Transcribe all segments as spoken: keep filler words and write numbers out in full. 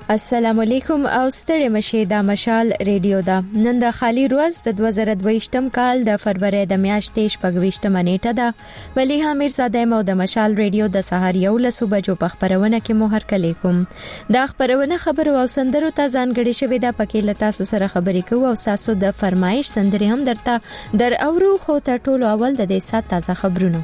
السلام علیکم او ستړي مشه د مشال ریډیو دا نن د خالی روز د دوه زره دوه کال د فروری د میاشتې شپږ نیټه ده ولی حمیر زاده مو د مشال ریډیو د سهار یو لسو بجو په خبرونه کې مو هر کله کوم دا خبرونه خبر او سندرو ته ځانګړي شوی د پکې لتا سره خبرې کوو او تاسو د فرمایش سندري هم درته در اورو خو ته ټولو اول د دې سات تازه خبرونه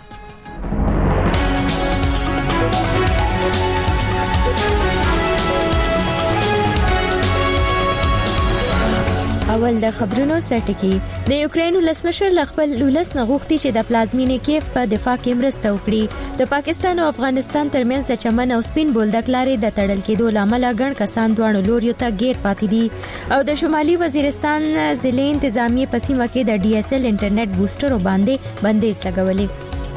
اول د خبرونو سرټکی د یوکرين ولسمشر خپل ولس نغوښتي چې د پلازمینې کیف په دفاع کې مرسته وکړي د پاکستان او افغانستان ترمنځ چمن او سپین بولدک لارې د تړل کېدو لامل ګڼ کسان دوه لوريو ته غیر پاتې دي او د شمالي وزیرستان ضلع انتظامی په سیمه کې د ډي اس ال انټرنیټ بوستر باندې بندیز لګولې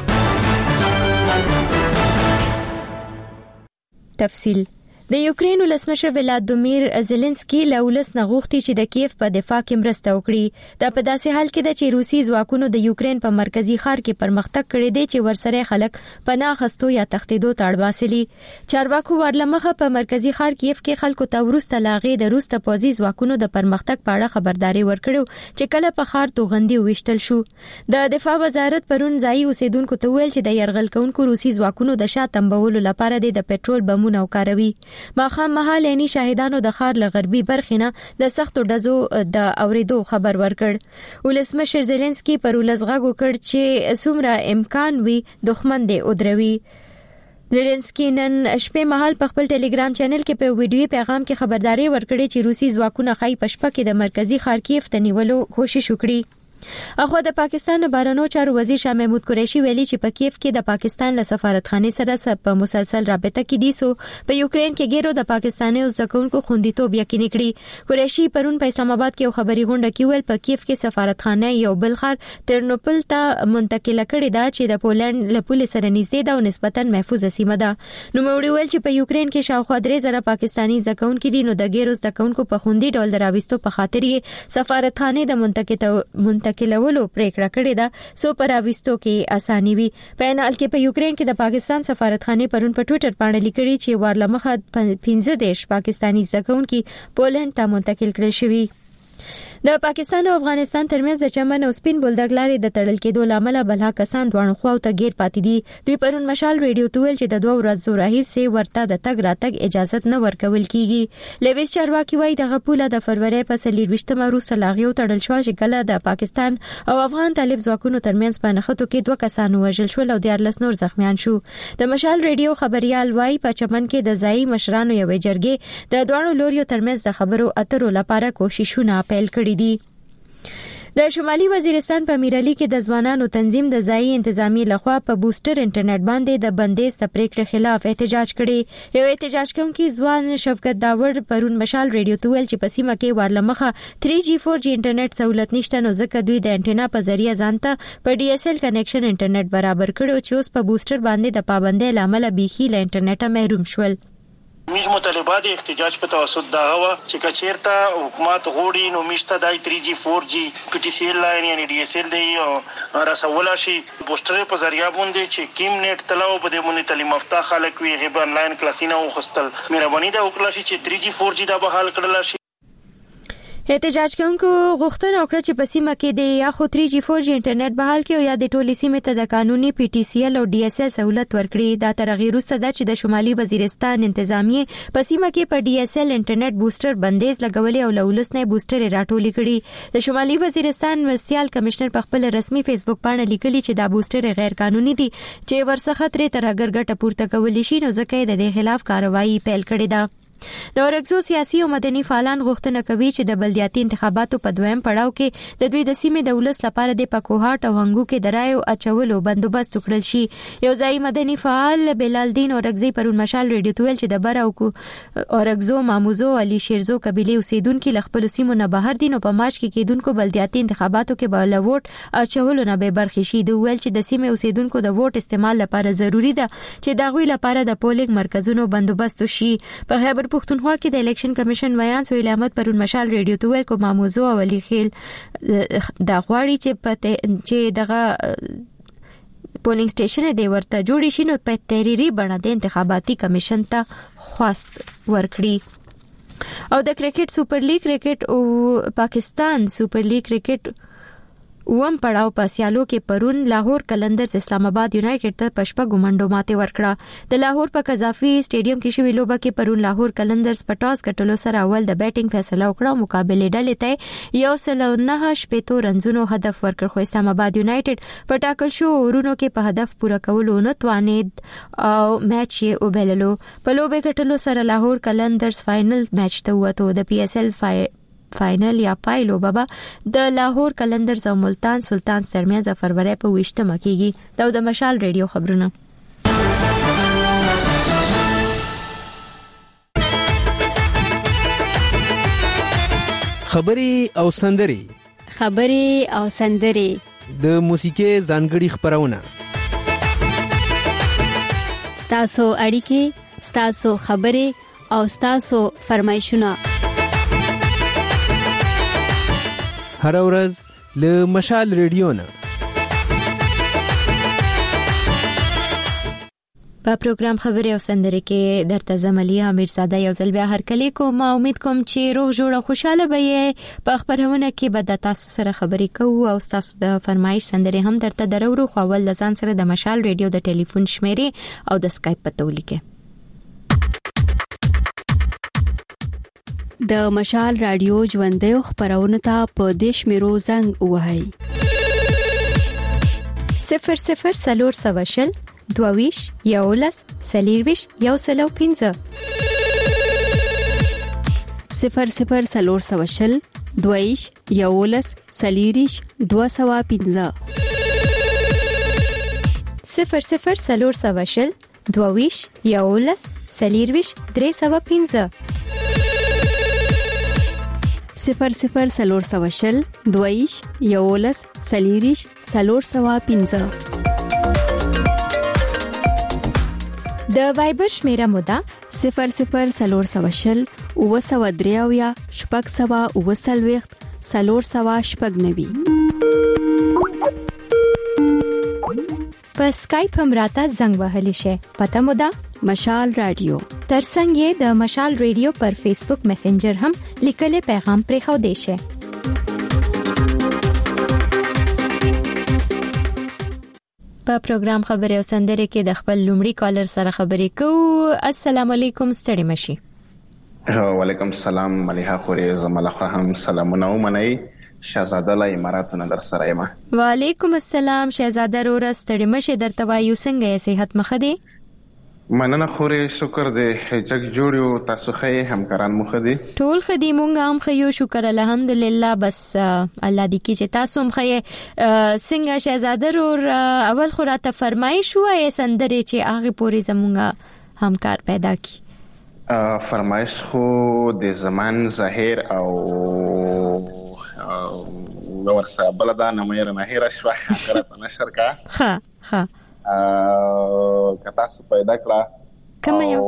تفصیل د یوکرين ولسمشر ولادیمیر زيلنسکي له ولس نغوښتي چې د کیف په دفاع کې مرسته وکړي دا په داسې حال کې د چې روسي ځواکونو د یوکرين په مرکزی ښار کې پرمختګ کړی دی چې ورسره خلک پناه غستو یا تښتیدو ته اړ باسلي چارواکو ورلمخه په مرکزی ښار کیف کې خلکو ته ورسته لاغې د روسته پوزي ځواکونو د پرمختګ په اړه خبرداري ورکړو چې کله په ښار توغندي وشتل شو د دفاع وزارت پرون ځای اوسیدونکو ته ویل چې د يرغل کوونکو روسي ځواکونو د شاتمبولو لپاره د پېټرول بمونه وکاروي ماخام مهال یعنی شاهدانو د خار له غربي برخینه د سختو ډزو د اوریدو خبر ورکړ ولسمشر زيلنسکي پر ولزغه وکړ چې څومره امکان وي دښمن دې ودروي زيلنسکي نن شپه مهال په خپل ټلګرام چینل کې په ویډیو پیغام کې خبرداري ورکړې چې روسي ځواکونه خای پشپه کې د مرکزی ښار کیف ته نیولو کوشش وکړي اخو د پاکستان بهرنیو چارو وزیر شاه محمود قریشي ویلي چې په کیف کې د پاکستان له سفارتخانه سره په مسلسل رابطه کې دي سو په یوکرين کې ګیرو د پاکستاني ځکونکو خوندیتوب یقیني کړی قریشي پرون په اسلام آباد کې خبري غونډه کې ویل په کیف کې سفارتخانه یو بل خار ترنوپل ته منتقل کړي دا چې د پولند له پولیس سره نږدې ده او نسبتا محفوظ سیمه ده نو موړي ویل چې په یوکرين کې شاوخوا درې زره پاکستاني ځکونکو دي نو د ګیرو ځکونکو په خوندي ډول دراويستو په خاطر یې سفارتخانه د منتقل کلولو پریکړه کړې ده سو پر اويستو کې اساني وي په انال کې په یوکرين کې د پاکستان سفارتخانه پرون په ټوئیټر باندې لیکلي چې ورلمخه پنځه دیش پاکستاني ځکونکو پولند ته منتقل کړل شوی د پاکستان او افغانستان ترمنځ د چمن او سپین بولدک لارې د تړل کېدو لامل بلها کسان دوه خواو ته غیر پاتې دي دوی پرون مشال ریډیو تویل چې د دوه ورځو راهیسې ورته د تګ راتګ اجازه نه ورکول کیږي لويس چارواکي وایي د غپوله د فروری په سلیروشتمه روس لاغیو تړل شو چې کله د پاکستان او افغان طالب ځواکونو ترمنځ په نخښتو کې دوه کسان وژل شول او دیارلس نور زخمیان شو د مشال ریډیو خبريال وایي په چمن کې د ځای مشرانو یوې جرګې د دوه لوريو ترمنځ د خبرو اترو لپاره کوششونه پیل کړي دي د شمالي وزیرستان په میرالي کې د ځوانانو تنظیم د ځای انتظامی لخوا په بوستر انټرنیټ باندې د بندیز د پریکړې خلاف احتجاج کړي یو احتجاج کوونکی ځوان شفقت داور پرون مشال ریډیو تویل چې په سیمه کې ورلمخه تھری جی فور جی انټرنیټ سہولت نشته نو ځکه دوی د انټینا په ذریعہ ځانته په ډي اس ال کنیکشن انټرنیټ برابر کړو چې اوس په بوستر باندې د پابندۍ لامل بيخي له انټرنیټه محروم شول میج مطالبات احتجاج په توسط دا هوا چې کچیرته حکومت غوړي نو میشته دای تھری جی فور جی پی ټی سی ال لاین یعنی ډي اس ال دی رسولا شي پوسټر په ذریعہ باندې چې کیم نت تلاو په دې باندې تعلیم یافته خلک وی غیب انلاین کلاسینه وخستل مهرباني دا وکړه چې تھری جی فور جی دا به حل کړل شي احتجاج کوونکو غوښتنه وکړه چې په سیمه کې د یا خو تھری جی فور جی انټرنیټ بحال کړي او یا د ټولې سیمې ته د قانوني پی ټی سی ال او ډي اس ال سہولت ورکړي دا ترغیر وروسته د چې د شمالي وزیرستان انتظامی په سیمه کې په ډي اس ال انټرنیټ بوستر بندیز لګولې او لولس نه بوستر راټولې کړي د شمالي وزیرستان مرستيال کمشنر په خپل رسمي فیسبوک باندې لیکلي چې دا بوستر غیر قانوني دي چې ورڅخه ترې تر ګرګټه پورته کول شي نو ځکه د دې خلاف کاروایی پیل کړې ده د اورګزو سیاسي او مدني فعالان غوښتنه کوي چې د بلدیاتي انتخاباتو په دویم پړاو کې د دوی د سیمې د ولس لپاره د پکوهات او هنګو کې درایو اچولو بندوبست وکړل شي یو ځای مدني فعال بلال دین اورګزي پرون مشال ریډیو تویل چې د بر او اورګزو ماموزو علي شیرزو قبيله اوسیدونکو ل خپل سیمو نه بهر دي نو په مارچ کې کېدونکو بلدیاتي انتخاباتو کې به له ووټ اچولو نه به برخې شي د ویل چې د سیمې اوسیدونکو د ووټ استعمال لپاره ضروری ده چې د غوي لپاره د پولینګ مرکزونو بندوبست شي په خیبر پښتونخوا کې د الیکشن کمیشن ویان سویل احمد پرون مشال ریډیو تویل کو ماموزو او علي خیل د غواړي چې پته چې دغه پولینګ سټیشن دی ورته جوړ شي نو په تحریری بڼه د انتخاباتي کمیشن ته خواست ورکړي. او د کرکټ سپر لیګ کرکټ او پاکستان سپر لیګ کرکټ وم پړاو په سیالو کې پرون لاهور قلندرز اسلام آباد یونایټډ ته پشپا ګمنډو ماته ورکړه. د لاهور په قذافي سټیډیم کې شوې لوبه کې پرون لاهور قلندرز په ټاس ګټلو سره اول د بیټینګ فیصله وکړه. مقابله ډلې ته یو سل نه شپږ رنزونو هدف ورکړ خو اسلام آباد یونایټډ په ټاکل شو ورونو کې په هدف پوره کولو نه توانید او میچ یې وبللو. په لوبه ګټلو سره لاهور قلندرز فائنل میچ ته وته. د پی ایس ایل فای فائنل یا پایلو بابا د لاهور قلندرز او ملتان سلطان ترمنځ فروری په وشتمه کیږي. دا د مشال ریډیو خبرونه. خبري او سندري خبري او سندري د موسیقي ځانګړي خبرونه ستاسو اړیکې ستاسو خبري او ستاسو فرمایشونه هر ورځ له مشال ریډیو نه په پروګرام خبري او سندري کې درته زملیا امیر ساده یو ځل بیا هر کلی کوم. امید کوم چې روغ جوړه خوشاله به په خبرونه کې به د تاسو سره خبري کوو او تاسو د فرمایش سندري هم درته درو خو ول لزان سره د مشال ریډیو د ټلیفون شمیرې او د اسکایپ پته ولیکه. د مشال رادیو ژوندې خبرونه ته په دیش میرو زنګ وهاي صفر صفر سلور سواشل دوویش یولس سلیرویش یو سلو پینځه صفر صفر سلور سواشل دوویش یولس سلیریش دو سوا پینځه صفر صفر سلور سواشل دوویش یولس سلیرویش درې سوا پینځه صفر صفر سلور سواشل دویش یولس سلیریش سلور سوا پینځه. د وایبر شمیره مودا صفر صفر سلور سواشل او سوا دریاویا شپږ سوا او سلويخت سلور سوا شپږ نوي. په اسکایپ هم راته زنګ وهلی شي. پته مودا مشال رادیو ترڅنګ یې د مشال ریډیو پر فیسبوک میسنجر هم لیکل پیغام پرې خو دی شي. په پروګرام خبري او سندري کې د خپل لومړي کالر سره خبري کوو. السلام علیکم ستړي مشي. وعلیکم السلام مليحه خوري زملخه هم سلامونه ومنئ. شهزاده له اماراتونو در سره یم. وعلیکم السلام شهزاده رور ستړي مشي درته وایو څنګه یې صحت مخه دی؟ مننه خوري شکر دې جګ جوړیو تاسو خې همکاران مخ دي ټول خدي مونږ هم خيو شکر الحمدلله. بس الله دې کې چې تاسو هم خې څنګه شهزاده رور اول خو راته فرمایش وای سندري چې هغه پوری زمونږه همکار پیدا کی. فرمایش خو د زمان ظاهر او ورسره بلدا نمیر نه هیر شوا کرت نشر کا ها ها کتا سو پیدا کړه کوم یو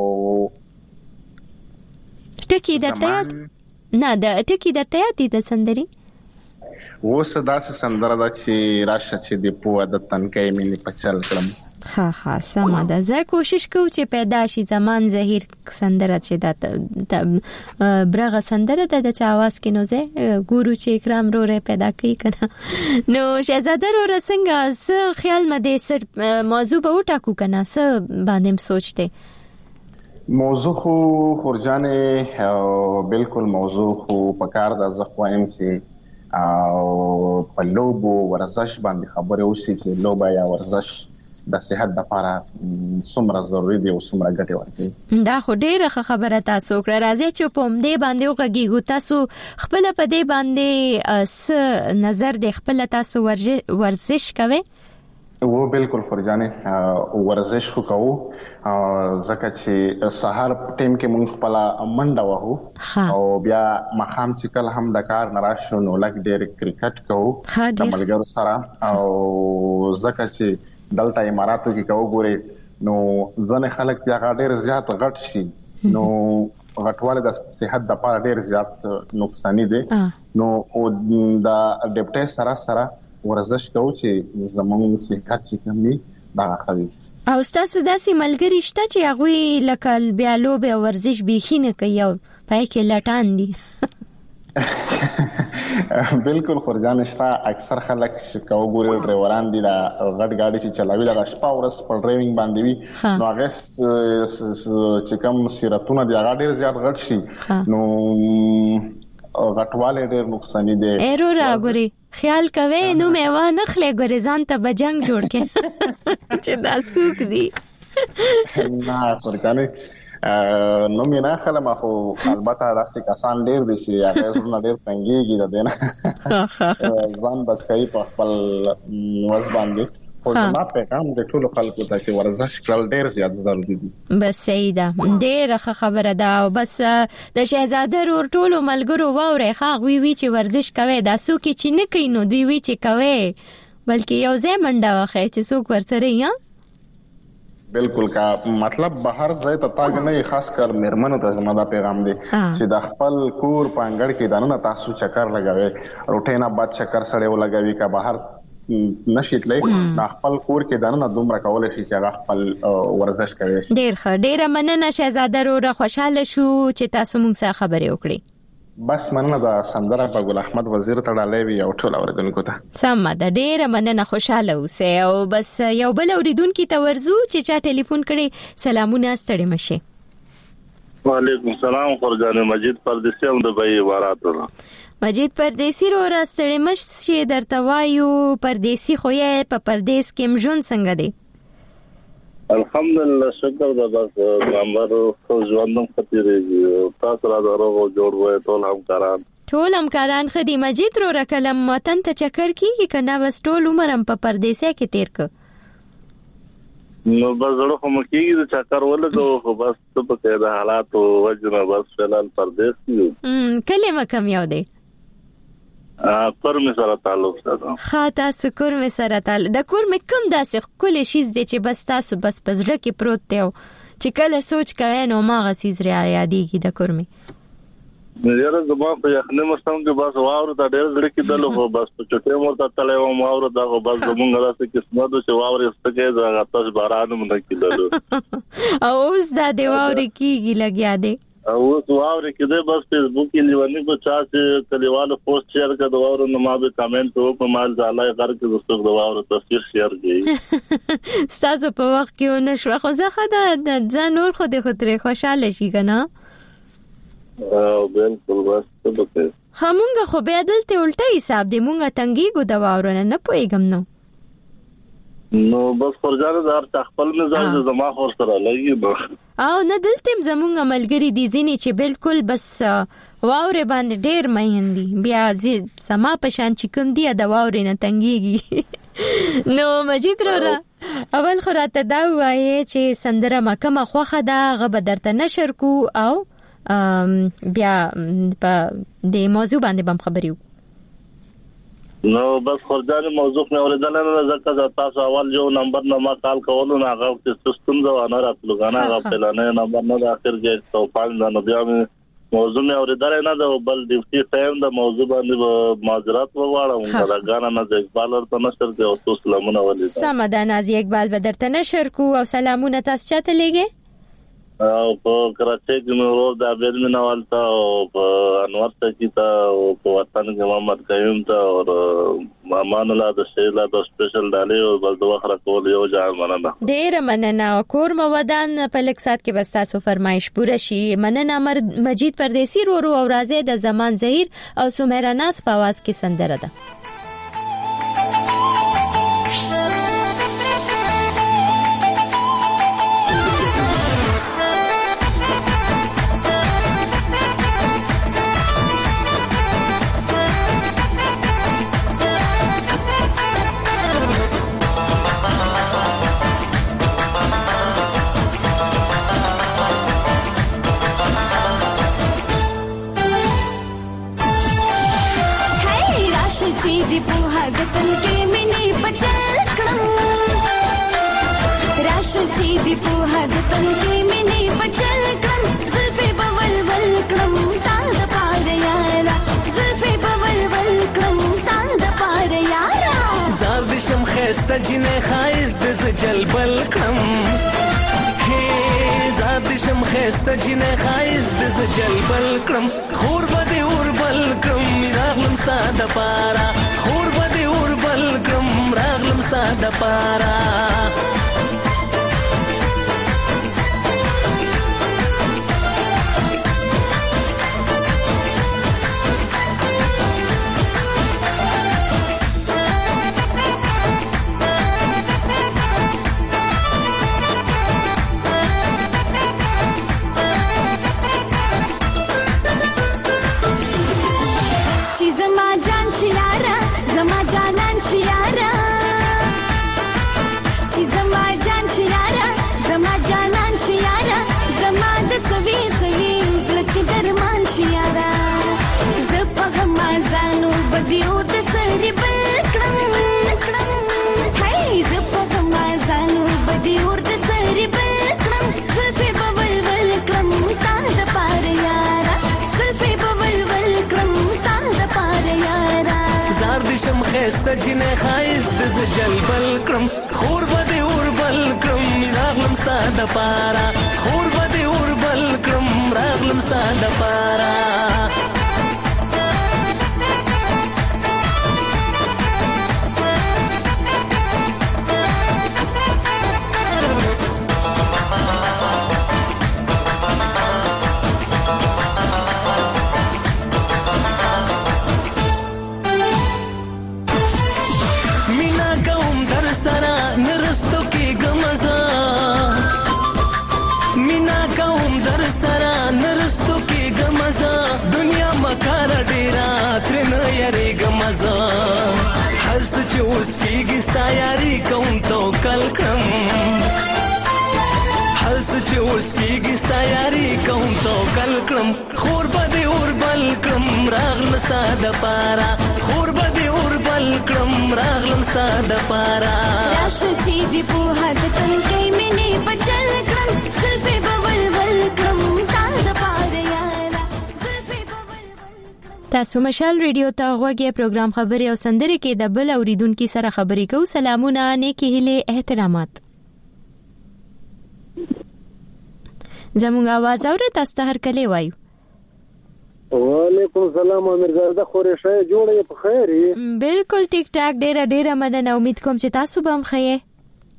ټکی درته یاد نه د ټکی درته یاد دي د سندري و صدا سه سندره د چې راشه چې د پوه د تنکې ملي پچل کړم. ها ها سم ده. زه کوشش کوم چې پیدا شي زمان ظهیر سندره چې د برغه سندره د چا आवाज کې نو زه ګورو چې اکرام روره پیدا کوي کنه. نو شهزاده روره څنګه س خیال مده سر موضوع به وټاکو کنه س باندې سوچته موضوع خو خورجانه بالکل موضوع خو پکار د زخوایم چې او په لوبو ورزش باندې خبره وشي چې لوبه یا ورزش د صحت لپاره څومره ضروری دی او څومره ګټه ورکوي. دا خو ډیره خبره تاسو کړه. راځي چې په دې باندې وګورئ تاسو خپل په دې باندې س نظر د خپل تاسو ورزش کوي. و بالکل فرجانه ورزش خو کوو ځکه چې سحر ټیم کې مونږ خپل منډه وهو او بیا مخام چې کله هم د کار نراشو نو لګ ډېر کرکټ کوو د ملګرو سره او ځکه چې دلته اماراتو کې کوو ګوري نو ځنه خلک یا ډېر زیات غټ شي نو غټواله د صحت لپاره ډېر زیات نقصان دي. نو او د ډیپټي سره سره ورزش کوو چې زموږ صحت چې کمی دا خدي. او تاسو داسې ملګری شته چې هغه لکه بیا لوب او ورزش بيخینه کوي او پای کې لټان دي؟ بالکل خورجان شتا اکثر خلک شکاو ګوري ډرایوران دي دا غټ گاډي چې چلاوي دا شپه ورځ په ډرایوینګ باندې وي نو هغه چې کوم سیرتونه دی هغه ډیر زیات غټ شي نو غټواله ډیر نقصان دي. ایرو را ګوري خیال کوي نو مې و نه خلې ګوري ځان ته بجنګ جوړ کې چې دا سوق دي. نه خورجان نو مینا خلما خو البته داسې کسان ډیر دي چې هغه زونه ډیر څنګهږي د دینه ځان بس کوي په خپل وځ باندې خو ما په کوم د ټولو خلکو ته چې ورزش کول ډیر زیات ضروري دي. بس سیده ډیر ښه خبره ده او بس د شهزاده ور ټولو ملګرو ووري ښه وی وی چې ورزش کوي دا څوک چې نه کوي نو دوی وی چې کوي بلکې یو ځای منډه واخی چې څوک ورسره یا بالکل کا مطلب بهر ځای ته تاګ نه خاص کر مرمنو ته زما دا پیغام دی چې د خپل کور پانګړ کې دانه تاسو چکر لګاوي روټینا بعد چکر سره ولګاوي کا بهر نشیتلې د خپل کور کې دانه دومره کول شي چې هغه خپل ورزش کوي. ډیر ښه ډیر مننه شهزاده رو خوشاله شو چې تاسو موږ سره خبرې وکړي. بس مننه د سندره په ګل احمد وزیر تړلې وی او ټول اوریدونکو ته سم ده ډیر مننه خوشاله اوسه او بس یو بل اوریدونکو ته ورزو چې چا ټلیفون کړي سلامونه ستړي مشه. وعلیکم السلام خورجان مجید پردیسی هم د بای عبارت را مجید پردیسی رو را ستړي مشه درته وایو پردیسی خو یې په پردیس کې مجون څنګه دی؟ الحمدلله شکر دا بس نمبر خو ژوندم خطرېږي تاسو را دروغ جوړ وای ټول همکاران ټول همکاران خدي مجید رو رکلم وطن ته چکر کیږي کنه بس ټول عمرم په پردیسه کې تیر ک نو بس زړه خو مکیږي د چکر ولګو خو بس په دې حالات او وجنه بس فلال پردیس یو ام کلمه کم یو دی ا کور می سره تعلق ساتم. خا تاسو کور می سره تعلق د کور می کوم داسې کله شیز دی چې بس تاسو بس پزړه کې پروت دی چې کله سوچ کوي نو ما غسیز را یادېږي د کور می یاره زما په یخنه مستم کې بس واور ته ډېر ځړ کې دلو خو بس په چټه مور ته تلې و واور دا خو بس زمونږ راځي قسمت چې واور استګه زغه تاسو باران مونږ کې دلو او اوس دا دی واور کېږي لګیا دی او واور کې ده بس فیسبوک کې لیوانی کو چا چې کلیوالو پوسټ شیر کړه دا واور نو ما به کمنټ وکړ مال ځالای غر کې دوستو دا واور تصویر شیر کړي تاسو په وخت کې نشو خو زه خدا ځان نور خو دې خطرې خوشاله شي کنه او بالکل بس ته به همونګه خو به دلته الټه حساب دی مونږه تنګي ګو دا واور نه پويګم نو نو بس فرجانه دار تخپل مزاج زما خور سره لګي او نه دلته زمونږ عملګری دي زینی چې بالکل بس واورې باندې ډېر مهندي بیا زی سما په شان چې کوم دی دا واورې نه تنګيږي نو مجید را اول خو راته دا وایي چې سندره مکمه خوخه دا غب درته نشر کو او بیا په دې موضوع باندې بم خبريو نو بس خورجان موضوع مې اوریدل نه ځکه تاسو اول یو نمبر نه ما کال کولو نه هغه چې سیستم دا نه راتلو غنا هغه پلانه نمبر نه اخر کې تو پال نه بیا موضوع مې اوریدل نه دا بل ډیوټي ټایم دا موضوع باندې معذرت وغواړم دا غانا نه اقبال ورته نشر دی او تاسو سلامونه ولید سمدان از اقبال به درته نشر کو او سلامونه تاسو چاته لګي او په کراچۍ کې نو ورو د ابل منوالتا او په انور سکی تا او په وطن کې محمد قیوم تا او امان الله د شیلا د سپیشل ډالې او بل دوه خره کول یو ځای مننه ډیر مننه کور مو ودان په لکسات کې بس تاسو فرمایش پوره شي مننه مجید پردیسی رو رو او رازه د زمان زهیر او سمیرا ناز په आवाज کې سندره ده دی په هغتن کې منی بچل کړم راشه چې دی په هغتن کې منی بچل کړم زلفې بول ول کړم تا د پاره یارا زلفې بول ول کړم تا د پاره یارا زار دې شم خې خسته جنې خایز د زجل بلکم هي زاد شم خسته جنې خایز د زجل بلکم خور بده اور بلکم راغلم ستاد پارا خور بده اور بلکم راغلم ستاد پارا شم خسته جنې خایز د زجل بلکم خور بده اور بلکم راغلم ستاد پارا خور بده اور بلکم راغلم ستاد پارا هر څه چې اوس کېږي ستا یاري کوم توکل کړم هر څه چې اوس کېږي ستا یاري کوم توکل کړم خور به دې اور بل کړم راغلم ستا دپاره خور به دې اور بل کړم راغلم ستا دپاره راشه چې دې پوهه د تنکۍ مینې په چل کړم زلفې به ولول کړم تا دپاره یاره زلفې به ولول تاسو مشال ریډیو ته غوږی پروګرام خبري او سندري کې د بل اوریدونکو سره خبري کوو. سلامونه، نیکی هیله، احترامات. زموږ आवाज اورئ؟ تاسو ته هر کله وایو. وعلیکم السلام امرزاده، خورې شای جوړې په خیر یې؟ بالکل ټیک ټاک، ډېر ډېر مننه. امید کوم چې تاسو به هم ښه یې.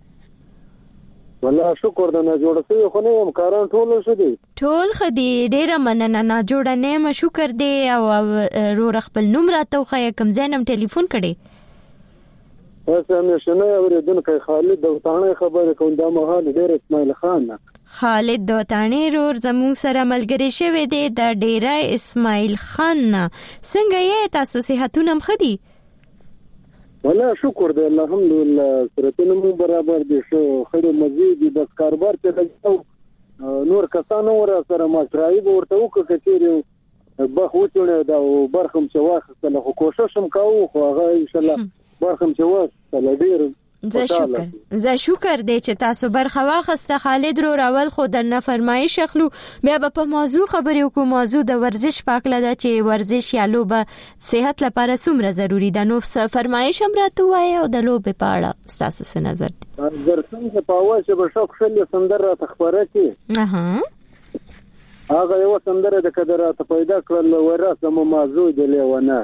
والله شکر ده، نه جوړ شوی خو نه یم، کاران ټول ښه دي؟ ټول ښه دي، ډېره مننه. نه جوړه نه یم، شکر دی. او رور خپل نوم راته وښیه، کوم ځای نه ټلیفون کړی؟ بس همیشنی اورېدونکی خالد دوتاڼی خبرې کوم، دا مهال ډېر اسماعیل خان نه. خالد دوتاڼی رور زموږ سره ملګری شوی دی د ډېری اسماعیل خان نه. څنګه یې؟ تاسو صحتونه هم ښه دي؟ والله شکر دی، الحمدلله صورتونه مو برابر دي، شو خړې مزید دي، بس کاروبار ته لګو. نور کسانو ور سره ماشرای به ورته وکړه چې چیرې بخ وچونه دا برخم چې واخستله، خو کوشش هم کاوه، خو هغه ان شاء الله برخم چې واخستله ډیر. زه شکر زه شکر دی چې تاسو برخه واخسته خالد رو. راول خو درنه فرمایش اخلو، بیا به په موضوع خبرې وکړو. موضوع د ورزش پاکله ده چې ورزش یا لوبه صحت لپاره څومره ضروری ده. نو فرمایش هم راته وایه او د لوبې په اړه ستاسو څه نظر دی؟ درڅم چې په اول چې به شوق شلې سندر راته خبره کړي. اها هغه یو سندره د کده راته پیدا کړل، وراسه مو موضوع دی لیونه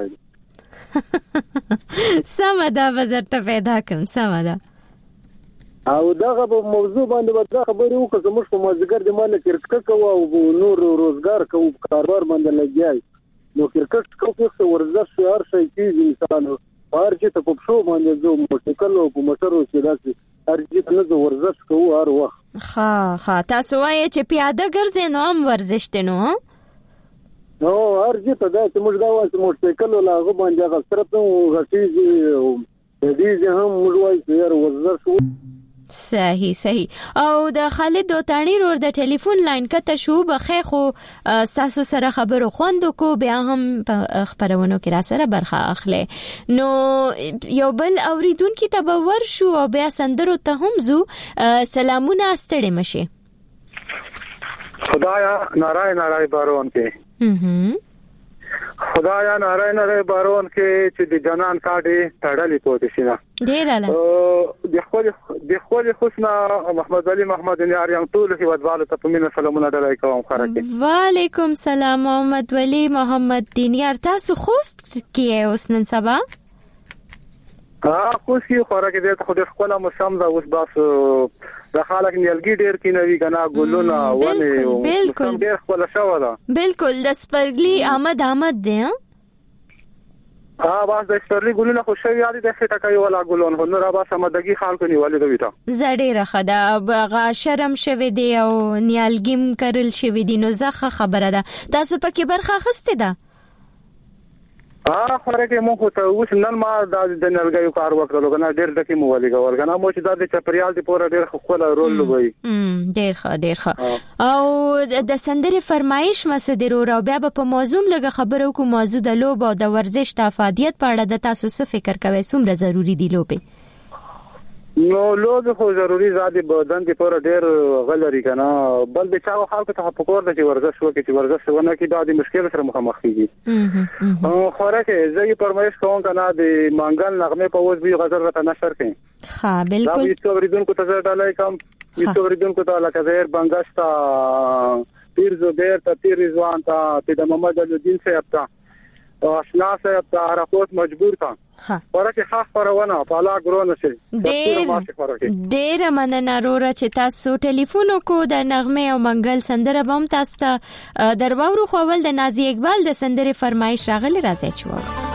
سمه ده، بزر ته پیدا کم. سمه ده. او دغه په موضوع باندې به دا خبرې وکړو چې موږ په مازدیګر د مال کرکټ کوو او نور روزګار کوو، کاروبار باندې لګیای. نو کرکټ کوو څه ورزش هر شي کیږي، انسان هر چې ته په شو باندې زو موټیکل او په موټرو چې داسې هر چې نه زو ورزش کوو هر وخت. ها ها تاسو وایي چې پیاده ګرځئ نو هم ورزش دی نو؟ نو هر چې ته دا چې موږ دا وایو چې موټیکل ولا هغه باندې هغه سره ته غټیږي او دې هم موږ وایو چې یار ورزش. صحیح صحیح. او د خالد دوتاڼی رور د ټلیفون لاین کته شو، بخې خو تاسو سره خبرو خوند کو، بیا هم خبرونو کې را سره برخه اخلي. نو یو بل اوریدونکو ته به ورشو او بیا سندرو ته هم زو. سلامونه، ستړي مشه. خدایا نارای نارای بارون کې. خدایا ناره ناره بارون کې چې د جنان کاټي تړلې پوتې شي نه ډیر اله د خپل د خپل حسنا محمد علي محمد نیار یم ټول هیوادوالو ته په مینه سلامونه درای کوم خرکه وعلیکم سلام محمد ولی محمد دینیار تاسو خوست کیه اوس نن سبا ها خو سي خوراک دې ته خو د خپل موسم دا اوس بس د خلک نیلګي ډیر کینوي کنه ګلونه ونه بالکل ډیر خپل شو ده بالکل د سپرلی آمد آمد دی ها بس د سپرلی ګلونه خو شوی یادي د څه ټکای ولا ګلون هو نو را بس آمدګي خلکو نیولې دوی ته زړه خدا غا شرم شوی دی او نیلګیم کرل شوی دی نو زخه خبره ده تاسو پکې برخه خسته ده ها خورکه مو خو ته اوس نن ما د نلګیو کار وکړلو کنه ډیر دکې مو ولې ګور کنه مو چې د چپریال دی پورا ډیر خپل رول لوي ام ډیر ښه ډیر ښه او د سندري فرمایش مسدرو را بیا په موضوع لګه خبرو کو موضوع د لوب او د ورزش د افادیت په اړه د تاسو څه فکر کوئ څومره ضروری دی لوبه نو لوب خو ضروری زادي بدن دی پورا ډیر غلري کنه بل به چاو خلکو ته په کور د چې ورزش وکړي چې ورزش ونه کړي دا د مشکل سره مخامخ کیږي او خورکه زه پرمایش کوم کنه د مانګل نغمه په وځ به غزل راته نشر کړي ها بالکل دا هیڅ اوریدونکو ته ډالای کوم هیڅ اوریدونکو ته لکه زهر بنگشتا پیر زبیر ته پیر رضوان ته د محمد علي الدین صاحب ته آشنا صاحب ته عرفات مجبور تا ورکه خاص پرونه په لا ګرونه شي ډېر ډېر مننه رورا چې تاسو ټلیفون کو د نغمه او منګل سندره بم تاسو ته درواورو خوول د نازي اقبال د سندره فرمایش راغلی راځي چې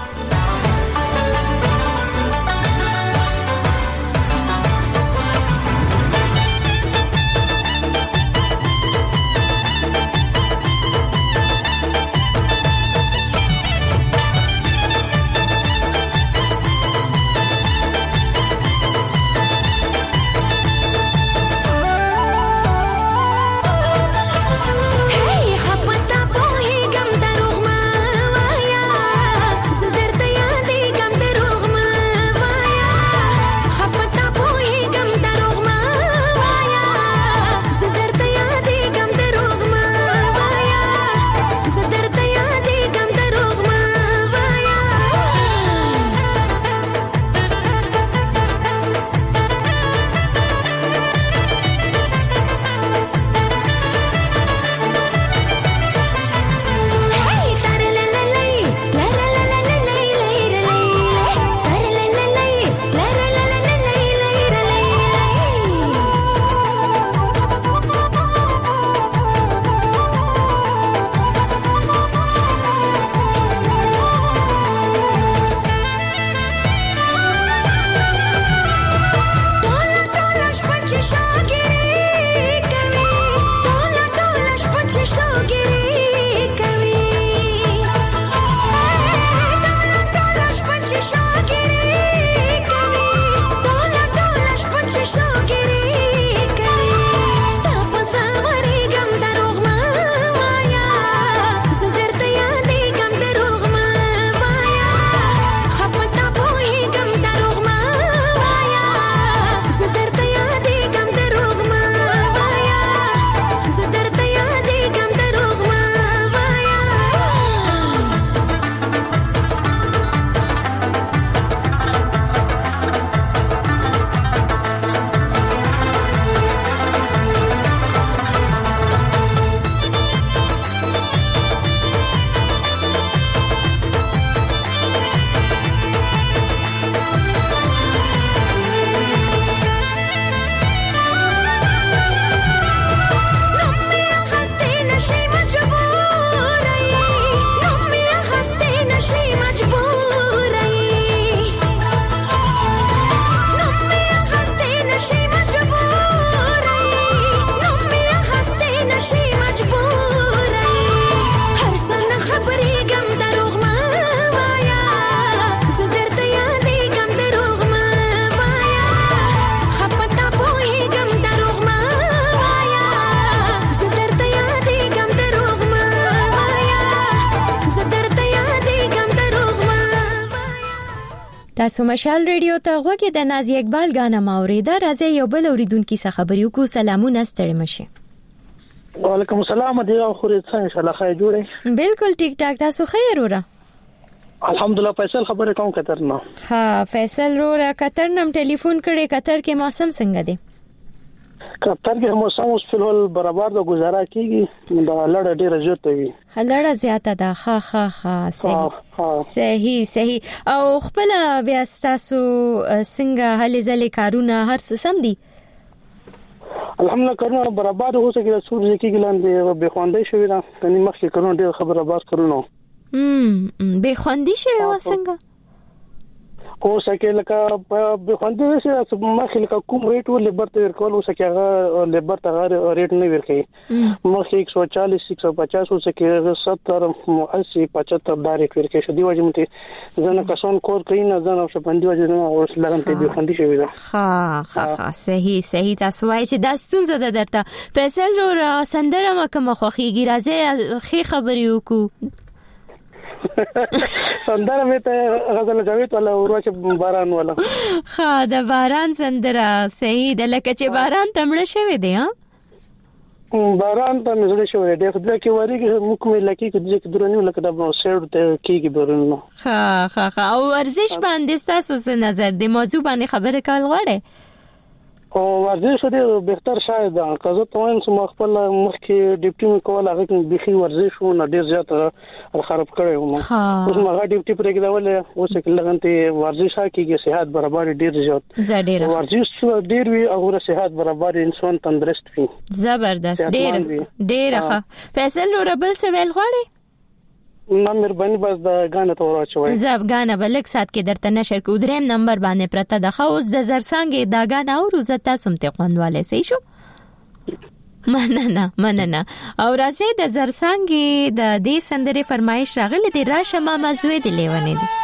تاسو مشال ریډیو ته غوږی د نازي اقبال غانا ماوریدا راځي یو بل اوریدونکو څخه خبرو کو سلامونه ستړي مشه وعلیکم السلام دی خو څنګه ان شاء الله خیر جوړه بالکل ټیک ټاک تاسو خیر وره الحمدلله فیصل خبره کوم قطر نه ها فیصل وره قطر نم ټلیفون کړي قطر کې موسم څنګه دی قطر کې موسم اوس په ول برابر د گزاره کیږي دا لړ ډیره زیاته وي لړ زیاته ده ها ها ها صحیح صحیح صحیح او خپل بیا تاسو څنګه هلي ځلې کارونه هر څه سم دي الحمدلله کارونه برابر اوسه کې سورج کې ګلاندې به خواندې شوی دا کني مخکې کارونه ډیر خبره باز کړو هم به خواندې شوی وسنګ اوسه کې لکه به خواندې شوی مخکې لکه کوم ریټ ول لیبر ته ورکول اوسه کې هغه لیبر ته هغه ریټ نه ورکړي مخکې ایک سو چالیس ایک سو پچاس اوسه کې ستر اسی پچهتر دا ریټ ورکړي شو دی وجه مته ځنه کسان کور کوي نه ځنه په باندې وجه نه اوس لګم ته به خواندې شوی دا ها ها ها صحیح صحیح تاسو وایي چې دا ستونزه ده درته فیصل رو سندره مکه مخخيږي راځي خې خبرې وکړو سندره مې ته غزل جاوید ولا ورواچ باران ولا خا د باران سندره صحیح د لکه چې باران تمړه شوی دی ها باران ته مزړه شوی دی خو دا کې وریږي موږ مې لکه چې درنیو لکه دا سیړ ته کیږي باران خا خا خا او ورزش باندې تاسو څه نظر دی موضوع باندې خبره کول غواړي او ورزش دې بهتر شاید دا قضا توان سم خپل مخکې ډیپټي مې کول هغه کې بيخي ورزش و نه ډیر زیات خراب کړی و نو اوس ما ډیپټي پرې کې دا ولې اوس کې لګنته ورزش کیږي صحت برابر ډیر زیات ورزش ډیر وی او صحت برابر انسان تندرست وي زبردست ډیر ډیر ښه فیصل رو ربل سویل غواړي نو مهرباني بس دا غانه ته ورچوي زب غانه بلک سات کې درته نشر کو دریم نمبر باندې پرته د خوز د زرسنګ دا غانه او روزه تاسو ته خوندواله سي شو مننه مننه او راځي د زرسنګ د دې سندره فرمایش راغله د راشه ما مزوي دی لیونه دي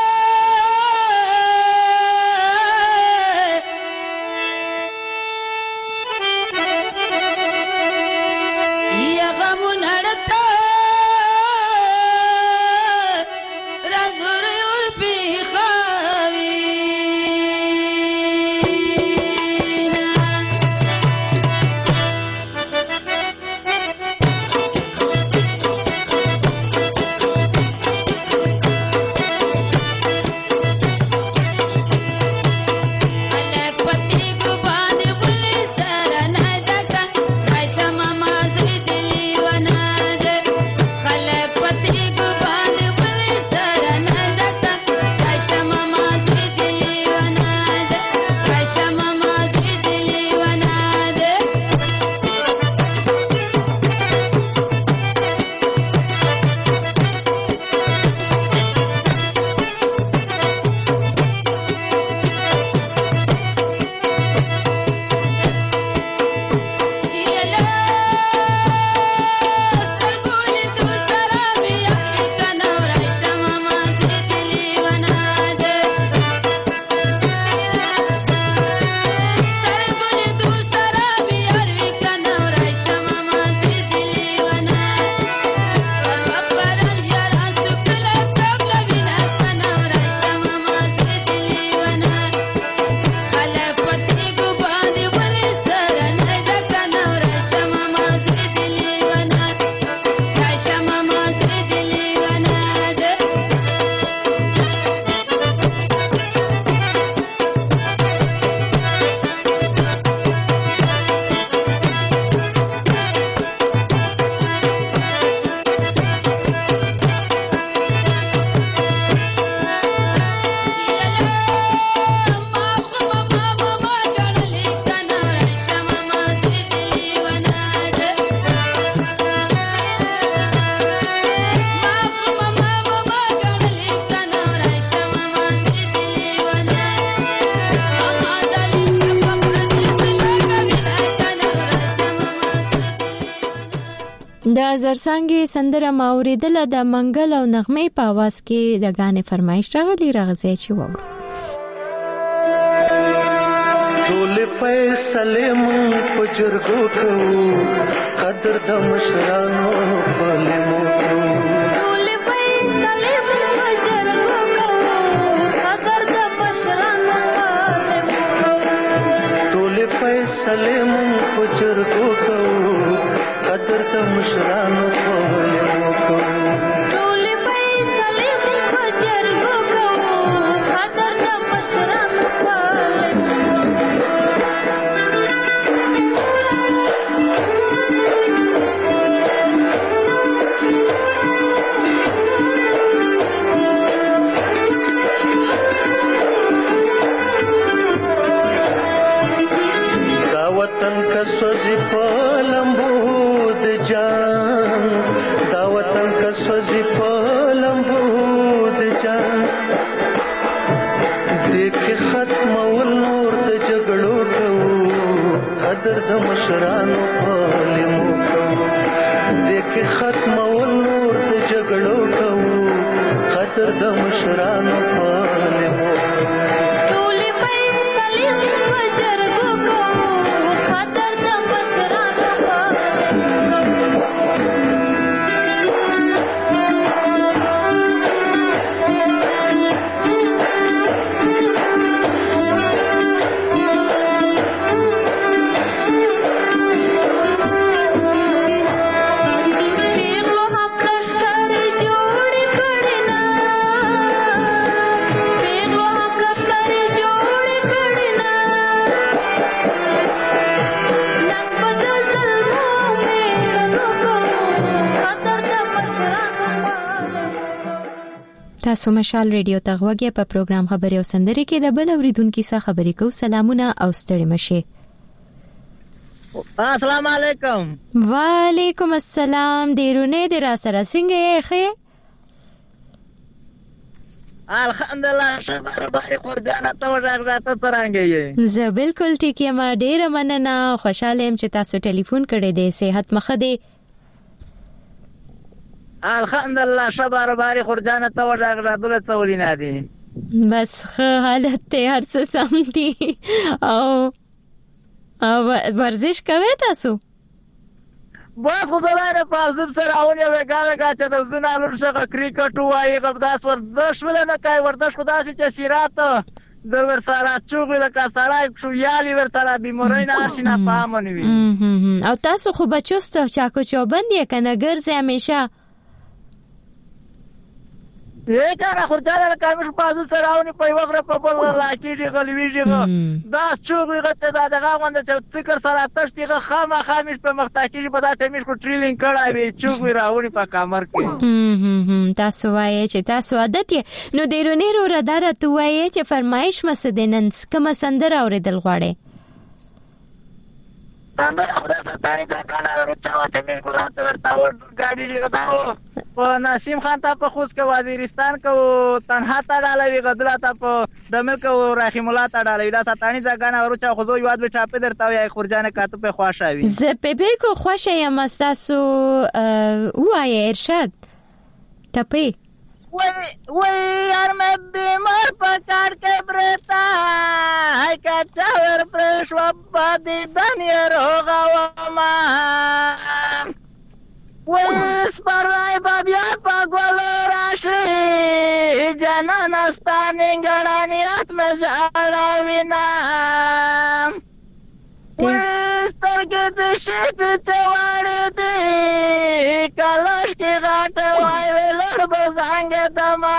د زرسنګي سندره ماوریدل د منګل او نغمه په आवाज کې د غانې فرمایش راغلی راغزي چې وورو ټول فیصله مون پجرګو کوو قدر د مشرانو په لمو ټول فیصله مون پجرګو کوو قدر د مشرانو په لمو ټول فیصله مون پجرګو کوو قدر د مشرانو په لیمو کوو ټول فیصلې په جرګو کوو قدر د مشرانو په لیمو وطن کا سوزی فلمبو د جان دا وطن کا سوزی فلمبو د جان دیکھ ختم ول نور د جګړو کوو قدر د مشرانو په لیمو کوو دیکھ ختم ول نور د جګړو کوو قدر د مشرانو په لیمو ټول فیصلې په جرګو کوو قدر د مشرانو په پیغلو هم لشکر جوړ کړي نه پیغلو هم لشکر جوړ کړي نه نن په د ظلمو میړنو کوو قدر د مشرانو په تاسو مشال ریډیو ته غوږی په پروګرام خبري او سندري کې د بل اوریدونکو سره خبرې کوو. سلامونه او ستړي مشه. السلام علیکم. وعلیکم السلام. ډیرونه د را سره څنګه یې خې؟ الحمدلله شکر به خورجانه ته ورغاته څنګه یې؟ زه بالکل ټیک یم. ډیره مننه. خوشاله يم چې تاسو ټلیفون کړی دی. صحت مخه دی؟ الحمدلله شکر به خورجانه ته ورغاته څولینه دي. بس خه حالت ته هر څه سم دي. او او ورزش کوي تاسو؟ بس خدای په عزب سره اونې وګاله چې د زنالو شغه کرکټ وایي غبداس ورزش ول نه کوي. ورزش خدای چې سیرات د ور سره چوغله کا سړی شو یالي ور سره بیماری نه شینه پامنوي. او تاسو خو بچوسته چاکو چوبند یې کنه ګرځي همیشه؟ یې کاره خورجاله کارمش په عزب سره اونې په وغره په بل لاکېږي غلويږي دا چوغه ته دا دغه غونډه چې ذکر سره تشتیغه خامه خامش په مختاکي په داسې مش کو ټریلینګ کړای وي چوغه راوړي په کمر کې. تاسو وایي چې تاسو عادت یې نو ډیرونه رو ردار ته وایي چې فرمایش مسدنن کوم سندره اوریدل غواړي؟ سندره اوریدل تانی دا کنه ورچاو ته مې ګلان ته ورتا ور ګاډي لګاو په نسیم خان ته په خوست کې وزیرستان کو تنها ته ډالوي غدلا ته په دمل کو رحیم الله ته ډالوي دا تانی دا کنه ورچا خو زو یاد به چاپه درته وي خورجانه کاته په خوشاوي. زه په بالکل خوشا یم. تاسو وایي ارشاد ټپي وای وای یار مې بیمار پکړ کې برتا هاي کچا ور پرش و پدې دنیا روغا و ما وای سپرای بیا پګول راشي جنان ستانې غړانی اتم ځړا وینا سترګې دې شپ ته وړې دې کلاش کې غاټ وای ولر بزنګ دما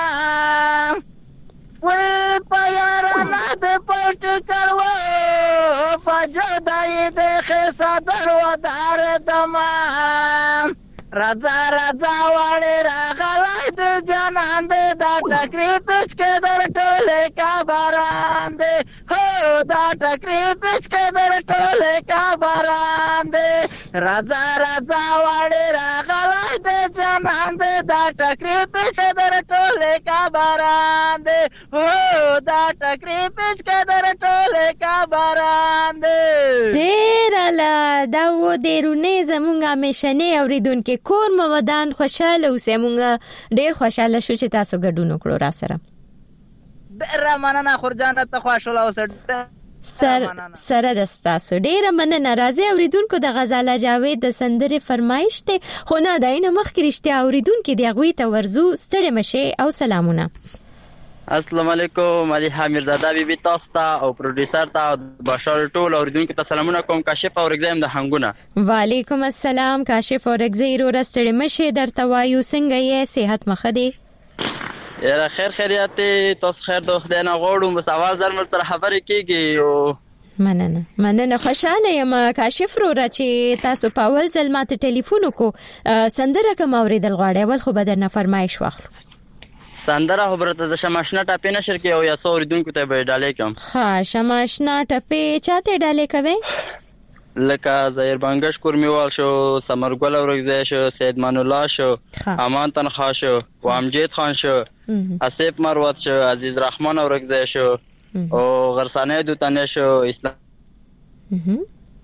وې پیار نه دې پټ کړو فجدای دې خسا درو دار دما راځه راځه وړې راغلای دې جنان دې دا ټکری پچ کې در ټوله کا باران دې هو دا ټکری پچ کې در ټوله کا باران دې راځه راځه وړې راغلای دې جنان دې دا ټکری پچ کې در ټوله کا باران دې هو دا ټکری پچ کې در ټوله کا باران دې. ډېر اعلی. دا و ډېرونه زمونږ همیشنه اوریدونکو کور مودان خوشاله اوسه. مونږ ډېر خوشاله شو چې تاسو ګډون وکړو را سره. ډېر مننه خورجانه ته خوشاله اوسه. سر سره د تاسو ډېر مننه. راځي اوریدونکو د غزاله جاوید د سندره فرمایش ته خو نه داینه مخکې رښتیا اوریدونکو دی غوي ته ورزو ستړي مشه او سلامونه. السلام علیکم علي حمیرزاده بیبي تاسو ته او پروډوسر ته بشار ټول اوریدونکو ته سلامونه کوم. کاشف اورګزیم د هنګونه. وعلیکم السلام کاشف اورګزی رو راستړی مشه درته وایو څنګه یې صحت مخه دی؟ یاره خیر خیریت تاسو خیر د خدای نه غواړم. بس اواز زر مر سره خبرې کیږي او مننه مننه خوشاله یم کاشف رو را چې تاسو په اول ځل ماته ټلیفون وکړو سندره کوم اوریدل غواړی اول خو به درنه فرمایش واخلو. سندره خبرته د شماشنا ټاپې نشر کې او یا څو اوریدونکو ته به ډالې کوم. ها شماشنا ټاپې چاته ډالې کوي؟ لکه زهیر بانگش کورمیوال شو، سمرګل اورګزی شو، سید مان الله شو، امان تنخوا شو، و امجید خان شو، اسیف مروت شو، عزیز رحمان اورګزی شو او غرسانه دوتانه شو، اسلام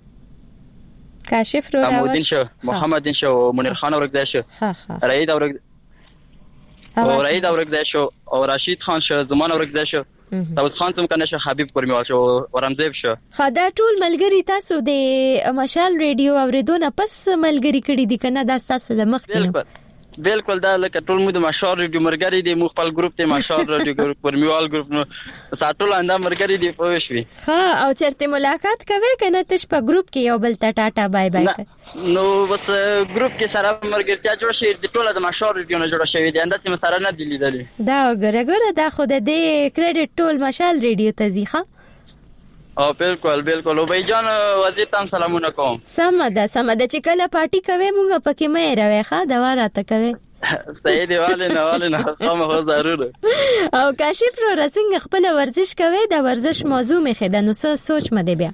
کاشف رو محمدین شو، محمدین شو، منیر خان اورګزی شو، رئید اورګزی او رئید اورګزی شو او رشید خان شو، زمان اورګزی شو، داوود خان څوم کنه شو، حبیب کورمیوال شو او رمزیب شو. خدا ټول ملګری تاسو د مشال ریډیو اوریدونه پس ملګری کړي دي کنه دا تاسو د مخ کې؟ بالکل دا لکه ټول مو د مشال ریډیو مرګری دي مو خپل ګروپ ته مشال ریډیو کورمیوال ګروپ نو ساتول انده مرګری دي پوښوي. ها او چرته ملاقات کوي کنه تش په ګروپ کې یو بل ته ټاټا بای بای کوي؟ نو بس ګروپ کې سره مرګرتیا جوړ شي د ټوله د مشال ریډیو نه جوړ شوی دي انده چې سره نه دی لیدلی. دا ګره ګره دا خو د دې کریډټ ټول مشال ریډیو ته ځي. او بالکل بالکل او بای جان وزیر تم سلامونه کوم. سم ده سم ده چې کله پارټي کوي مونږ پکې مې راوي ښا دا وراته کوي. صحیح دی والي نه والي نه خامخا ضرور. او کاشف رو رسنګ خپل ورزش کوي دا ورزش موضوع مې خده نو څه سوچ مده بیا.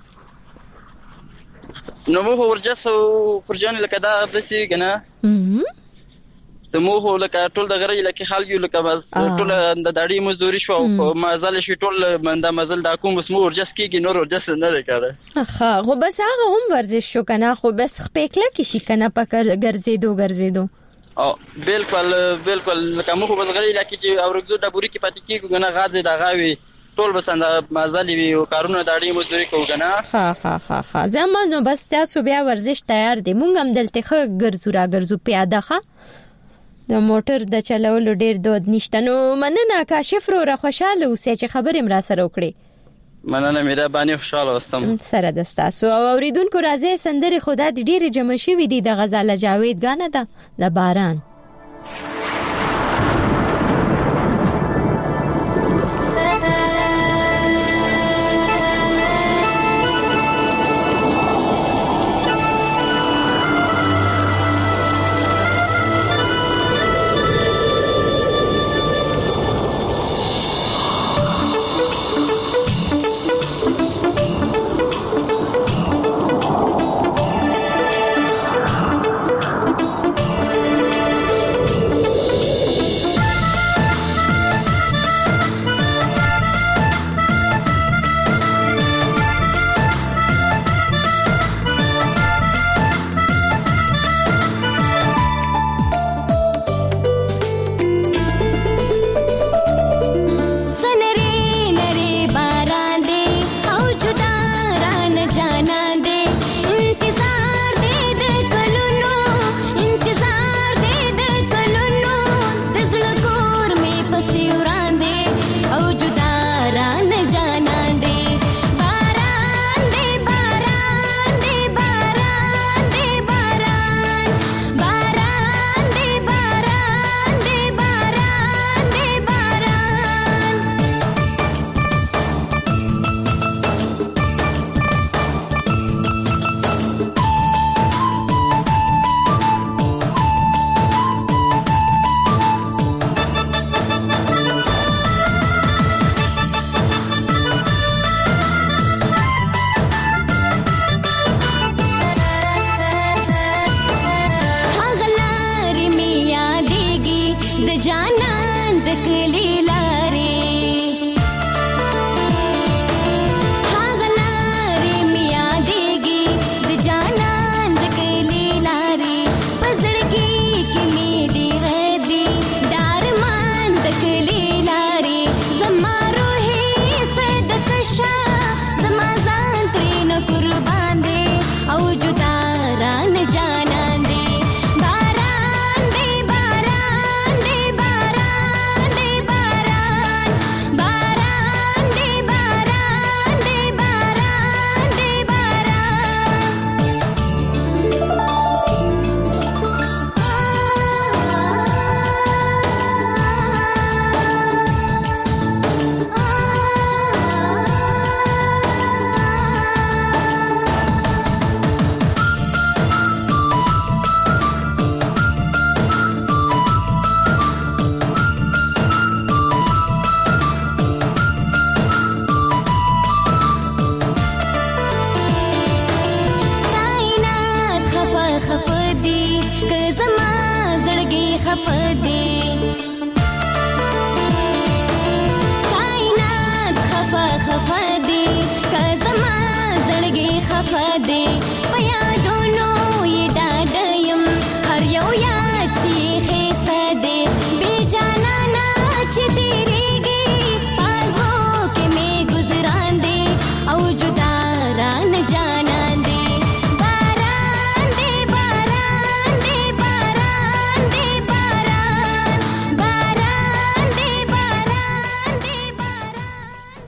نو مو ورجس او پرجان لکه دا بسې کنه. د موخو لکه ټول د غری لکه خلګو لکه بس ټول د داړي مزدوري شو او مازال شي ټول منده مزل دا کوم بس مو ورجس کیږي نور ورجس نه لري. ها خو بس هغه هم ورزش شو کنه خو بس خپېکله کې شي کنه پکر ګرځېدو ګرځېدو. او بالکل بالکل لکه مو بس غری لکه چې اورګزو د بوري کې پاتې کیږي کنه غاځي دا غاوي ټول بس اند مازال وی او کارونه داړي مزدوري کوو کنه. ها ها ها ها زمونږ بس تاسو بیا ورزش تیار دي مونږ هم دلته خ ګرځو را ګرځو پیاده ښه د موټر د چلولو ډیر دود نشته. نو مننه کاشف رو را خوشاله اوسې چې خبرې مر سره وکړي. مننه مهرباني خوشاله واستم سره د تاسو او اوریدونکو راځي سندره خدا دې ډیره جمع شوې دي د غزاله جاوید غانه ده د باران.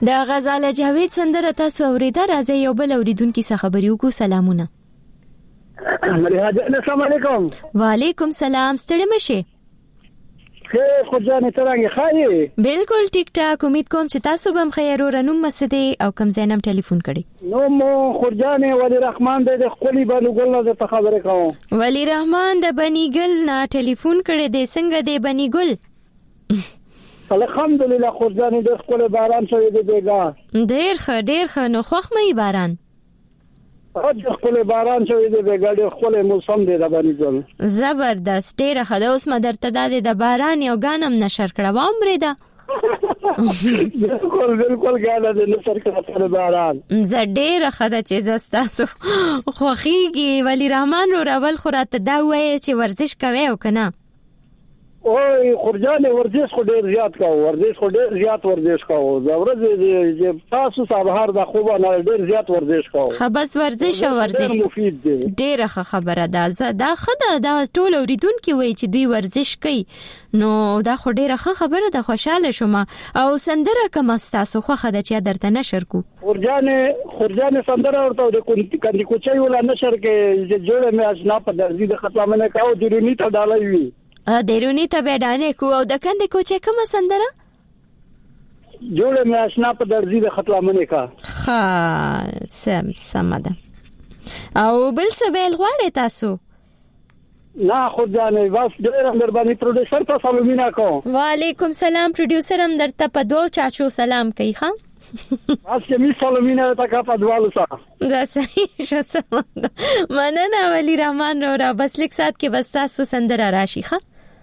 د غزاله جاوید سندره تاسو اوریدا. راځي یو بل اوریدونکو څخه خبرې وکړو. سلامونه. السلام علیکم. وعلیکم سلام. ستړي مشه. خیر خو ځان ته راغی خایي. بالکل ټیک ټاک. امید کوم چې تاسو به خیر او رنوم مسدي او کم زینم ټلیفون کړي. نو مو خورجان ولی رحمان د خپل بنګل نه د خبره کوم. ولی رحمان د بنګل نه ټلیفون کړي. د څنګه د بنګل؟ الحمدلله خورجان د خپل باران شوی دی بیګا. ډیر ښه ډیر ښه. نو خوخ مې باران د خپل باران شوی دی بیګا. د خپل موسم دی د بنګل. زبردست. ډیر ښه. د اوس مدرته د باران یو غانم نشر کړه و عمره ده. بالکل بالکل غاله د نشر کړه د باران. ز ډیر ښه د چې زستاسو خوخيږي. ولی رحمان رو اول خورات دا وایي چې ورزش کوي او کنه. اوه خورجان ورزش خو ډیر زیات کاوه. ورزش خو ډیر زیات ورزش کاوه. زورز چې تاسو سبهار د خوبه نه ډیر زیات ورزش کاوه. خو بس ورزش او ورزش مفید دی. ډیره خبره ده. دا خدای دا ټول اوریدونکو وایي چې دوی ورزش کوي. نو دا خو ډیره خبره ده. خوشاله شوم. او سندره کوم تاسو خو خدای چې درته نشر کو. خورجان خورجان سندره ورته د کندي کوچي ولا نشر کې جوړه مې اسنا په درځي د ختمه کاو درونی ته ډالای وی. ا درونی ته بیډانه کو. او د کندې کوچه کوم سندره جوړه مې آشنا په درځي د خطلامنه کا. ها سم سمده. او بل څه ویل غواړی تاسو؟ نه خو ځانې واس ډېر مهرباني. پروډوسر ته سلامونه کوم. وعلیکم سلام. پروډوسر هم درته په دوه چاچو سلام کوي. ها واس کې می سلامونه تا کا په دوالو سره. دا صحیح شو. سمده. مننه ولی رحمان رو را. بس لیک سات کې بس تاسو سندره راشي. ها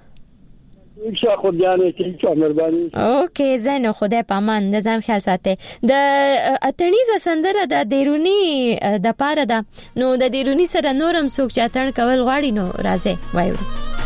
انشاء خود جانه چې مهرباني. اوکې زنه خدای پامان. د ځان خیال ساته. د اتنیزه سندره د دیرونی د پاره ده. نو د دیرونی سره نورم څوک چاتن کول غواړي نو راځي وایو.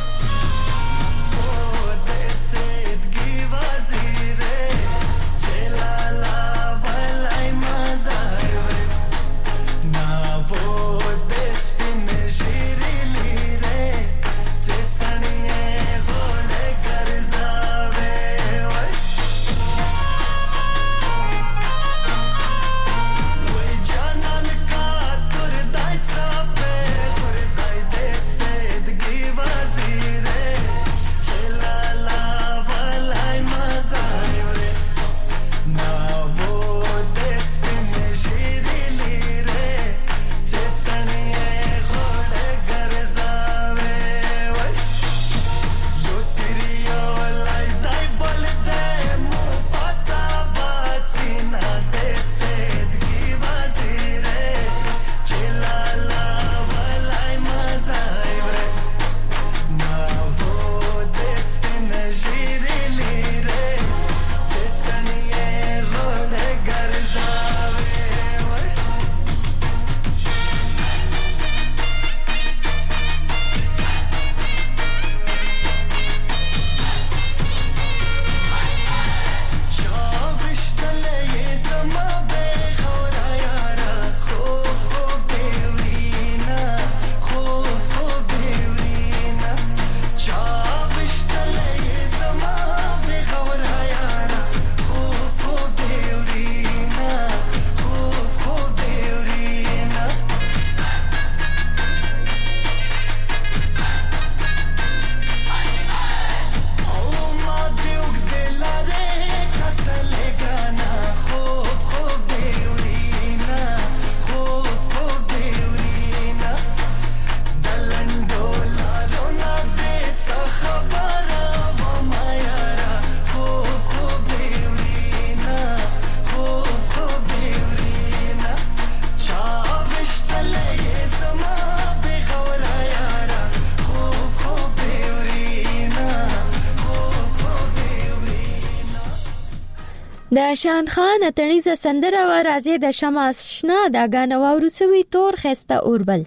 د شان خان اتنیزه سندره و راځي د شماس شنا د غانو ورسوي تور خسته اوربل.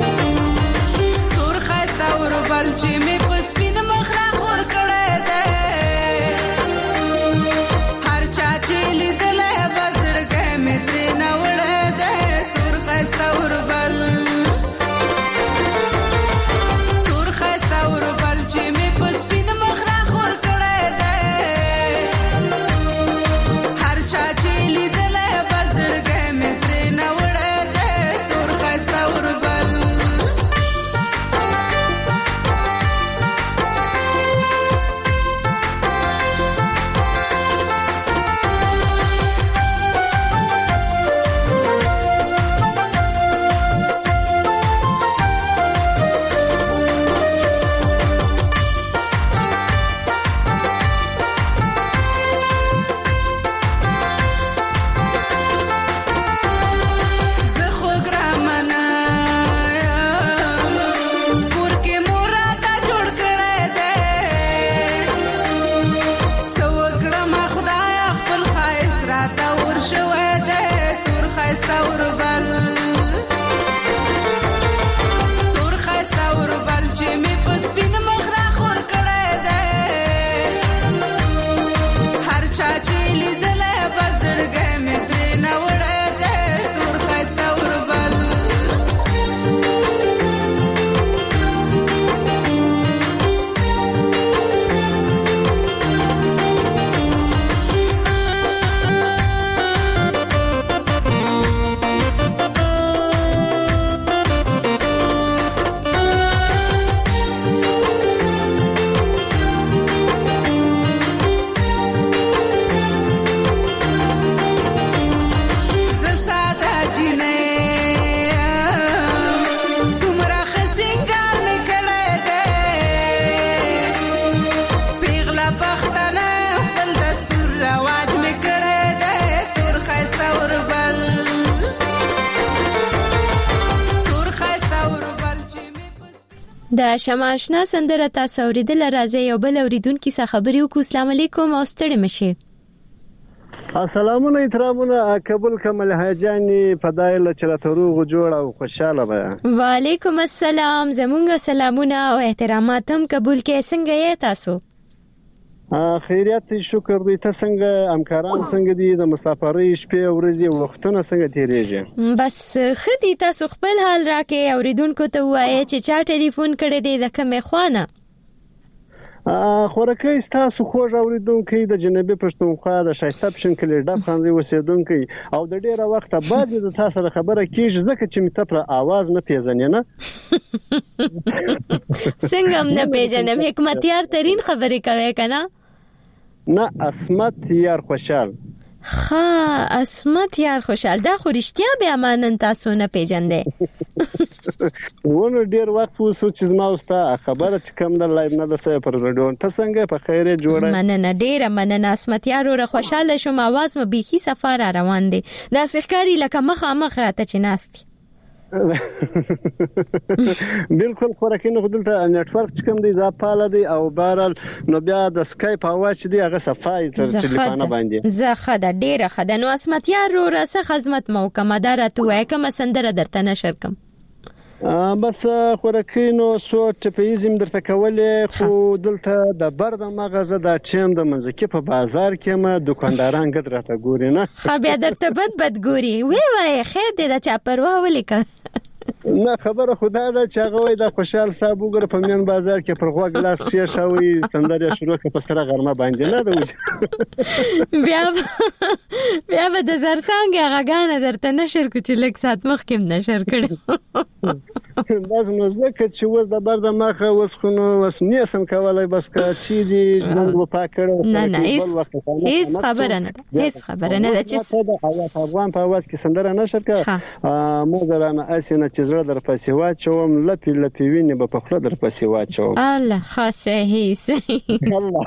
تور خسته اوربل چې می پس پین مخ را خور کړه ده د شماشنا سندره تاسو اوریدل راځي یو بل اوریدونکو څخه خبرې وکړو. السلام علیکم او ستړي مشه. السلامونه احترامونه قبول کمل حاجانی فدایله چرتروغ جوړ او خوشاله به. وعلیکم السلام. زمونږ سلامونه او احترامات هم قبول کې. څنګه یې تاسو؟ خیریت شکر دی. ته څنګه؟ همکاران څنګه دي؟ د مسافرۍ شپې ورځې وختونه څنګه تیریږي؟ بس خدي تاسو خپل حال راکې اوریدونکو ته وایي چې چا ټلیفون کړی دی د کومه خوانه؟ خورکې تاسو خوږ اوریدونکو د جنوبي پښتونخوا د شایسته پښین کلی ډب خانزي اوسیدونکو او د ډیره وخت بعد د تاسو سره خبره کیږي ځکه چې مته پر आवाज نه پیژنې نه. څنګه هم نه پیژنم؟ حکمتیار ترين خبرې کوي کنه؟ نه اسمت یار خوشحال. ها اسمت یار خوشحال دا خو رښتیا به امانن تاسو نه پیژندې. ونه ډیر وخت وسو چې ما اوستا خبره چې کوم د لایو نه د سې پر رادیو ته څنګه په خیره جوړه. مننه ډیره مننه اسمت یار او خوشاله شوم. आवाज مې بيخي سفر روان دي. دا سخکاری لکه مخه مخ راته چې ناستي. بالکل خورکینو خدلته نتورک چې کوم دی دا پاله دی او بارل نو بیا د سکایپ اواز چې دی هغه صفای تر ټلیفون باندې زه خدای ډیره خدای. نو اسمت یار رو راسه خدمت مو کوم دارته وای کوم سندره درته نشر کوم. بس خورکینو سو ټپیزم درته کولې خو دلته د برد مغزه د چیم د منځکي په بازار کې ما دکانداران ګد راته ګوري نه. خو بیا درته بد بد ګوري. وای وای خیر دې د چا پروا ولیکه. نه خبره خدا ده چې هغه وای د خوشحال صاحب وګره په مین بازار کې پر غوږ لاس شي شوی سندره شروع کې په سره غرمه باندې نه ده. بیا بیا به د زرسانګ غاګانه درته نشر کو چې لک سات مخ کې نشر کړو. بس نو ځکه چې وز د برد مخه وس خو نو وس نیسم کولای بس کا چې دی ژوند و پاکړو. نه نه هیڅ خبره نه ده. هیڅ خبره نه ده چې د افغان په आवाज کې سندره نشر کړه. مو زرانه اسینه چې زړه در پسې واچوم لپی لپی ویني به په خله در پسې واچوم. الله خاصه هي الله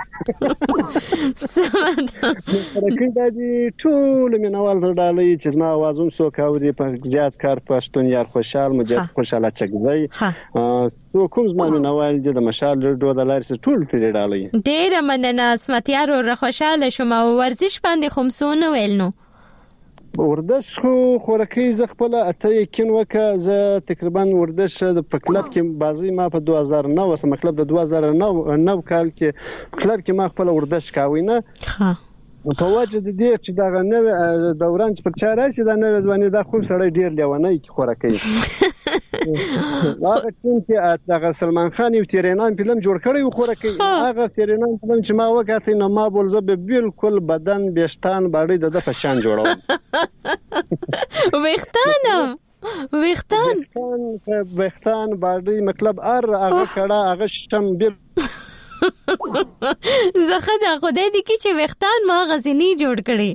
سمد. پرکې د دې ټول مینوال ډالۍ چې ما आवाजوم سو کاوري په زیات کار پښتون یار خوشحال مجد خوشاله چګزای تو کوم زما مینوال دي د مشال ډو د لارس ټول تیرې ډالۍ. ډېر مننه اسمت یار او خوشاله شوم. ورزش باندې خمسونه ویل نو ورزش خو خورکې ز خپل اته یقین وکړه. زه تقریبا ورزش د کلب کې بازی ما په دوه هزار و نه سم کلب د دوه هزار و نه کال کې کلب کې ما خپل ورزش کاوی نه. ها په وجه د دې چې دا نوې دوران چې پر چا راشي دا نوې ځواني دا خو سړی ډیر لیونی کی خورکې. هغه چې هغه سلمان خان یو تیرینان فلم جوړ کړی و خورکې. هغه تیرینان فلم چې ما وکړ نو ما بولزه به بالکل بدن بهشتان باندې د په شان جوړو. وختانم وختان وختان باندې مطلب ار هغه کړه هغه شتم بل زخه دا خدای دې کی چې وختان ما غزنی جوړ کړي.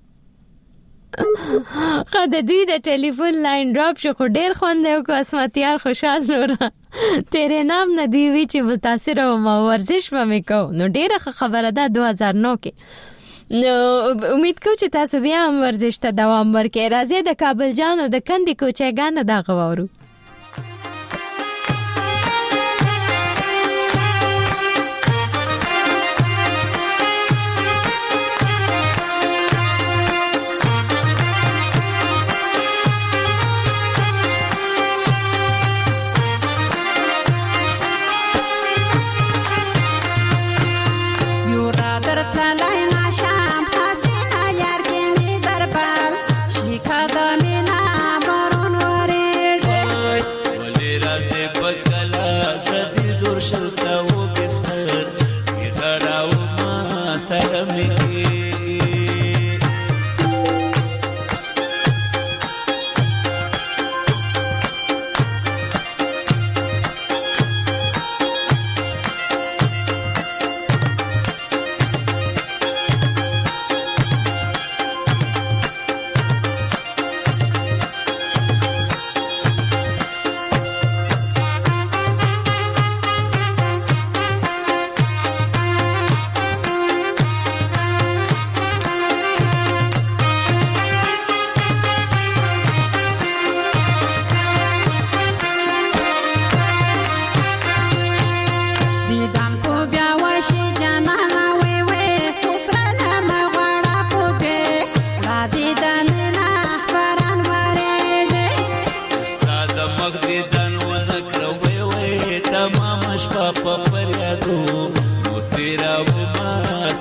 خدای دوی د ټلیفون لاین ډراپ شو خو ډیر خوند یو کو اسمت یار خوشحال نور تیرے نام نه دی وی چې متاثر او ما ورزش مې کو. نو ډیره خبره ده دوه هزار و نه کې. نو امید کوم چې تاسو بیا هم ورزش ته دوام ورکړئ. راځي د کابل جان او د کندې کوچېګانو دا غواړو.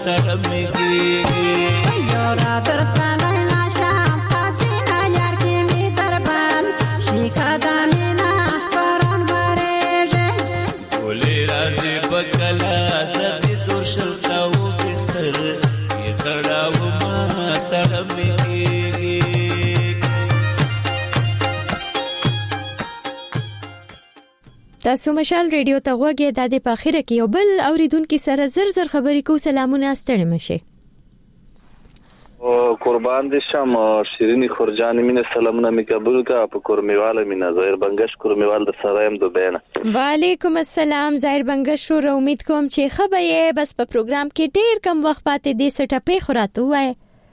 سره مې کېږي یو را درتلی نشم پسینه یار کې مې دربند شي که د مینه پرون برېږي ټولې راځې به کله زه دې دور شل ته وبستر یې خړاومه سره مې کېږي تاسو مشال ریډیو ته غوږی د دې په اخره کې یو بل اوریدونکو سره زر زر خبرې کو سلامونه ستړي مشه قربان دي شم شیرینی خورجانی مینه سلامونه می قبول کا په کورمیواله مینه ظاهر بنگش کورمیوال د سرایم دوبینه وعلیکم السلام ظاهر بنگش رو امید کوم چې خبره بس په پروګرام کې ډیر کم وخت پاتې دي سټپې خوراته وای